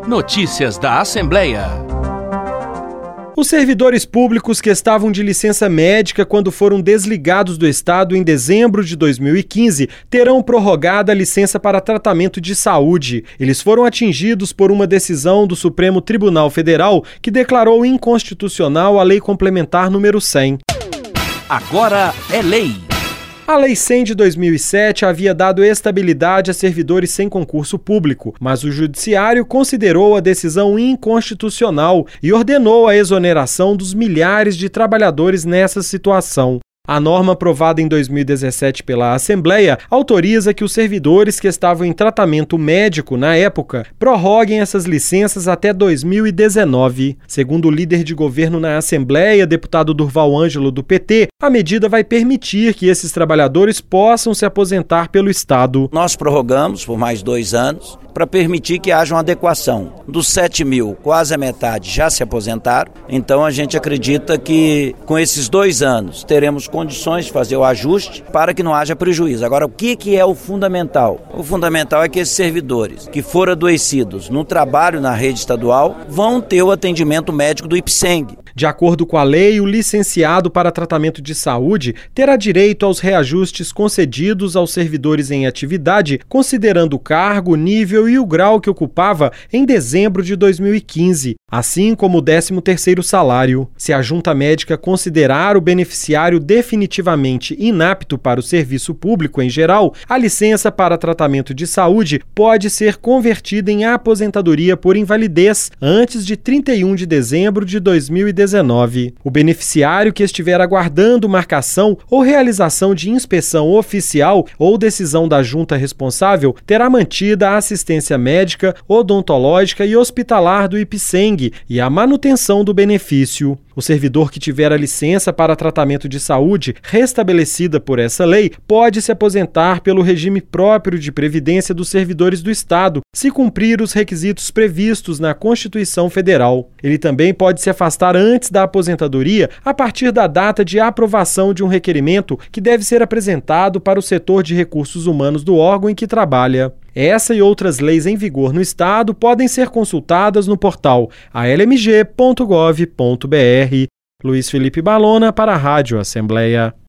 Notícias da Assembleia. Os servidores públicos que estavam de licença médica quando foram desligados do Estado em dezembro de 2015 terão prorrogada a licença para tratamento de saúde. Eles foram atingidos por uma decisão do Supremo Tribunal Federal que declarou inconstitucional a Lei Complementar número 100. Agora é lei. A Lei 100 de 2007 havia dado estabilidade a servidores sem concurso público, mas o Judiciário considerou a decisão inconstitucional e ordenou a exoneração dos milhares de trabalhadores nessa situação. A norma aprovada em 2017 pela Assembleia autoriza que os servidores que estavam em tratamento médico na época prorroguem essas licenças até 2019. Segundo o líder de governo na Assembleia, deputado Durval Ângelo, do PT, a medida vai permitir que esses trabalhadores possam se aposentar pelo Estado. Nós prorrogamos por mais 2 anos para permitir que haja uma adequação. Dos 7 mil, quase a metade já se aposentaram, então a gente acredita que com esses 2 anos teremos condições de fazer o ajuste para que não haja prejuízo. Agora, o que é o fundamental? O fundamental é que esses servidores que foram adoecidos no trabalho na rede estadual vão ter o atendimento médico do IPSENG. De acordo com a lei, o licenciado para tratamento de saúde terá direito aos reajustes concedidos aos servidores em atividade, considerando o cargo, nível e o grau que ocupava em dezembro de 2015, assim como o 13º salário. Se a junta médica considerar o beneficiário definitivamente inapto para o serviço público em geral, a licença para tratamento de saúde pode ser convertida em aposentadoria por invalidez antes de 31 de dezembro de 2019. O beneficiário que estiver aguardando marcação ou realização de inspeção oficial ou decisão da junta responsável terá mantida a assistência médica, odontológica e hospitalar do IPSENG e a manutenção do benefício. O servidor que tiver a licença para tratamento de saúde restabelecida por essa lei pode se aposentar pelo regime próprio de previdência dos servidores do Estado, se cumprir os requisitos previstos na Constituição Federal. Ele também pode se afastar antes da aposentadoria a partir da data de aprovação de um requerimento que deve ser apresentado para o setor de recursos humanos do órgão em que trabalha. Essa e outras leis em vigor no Estado podem ser consultadas no portal almg.gov.br. Luiz Felipe Balona para a Rádio Assembleia.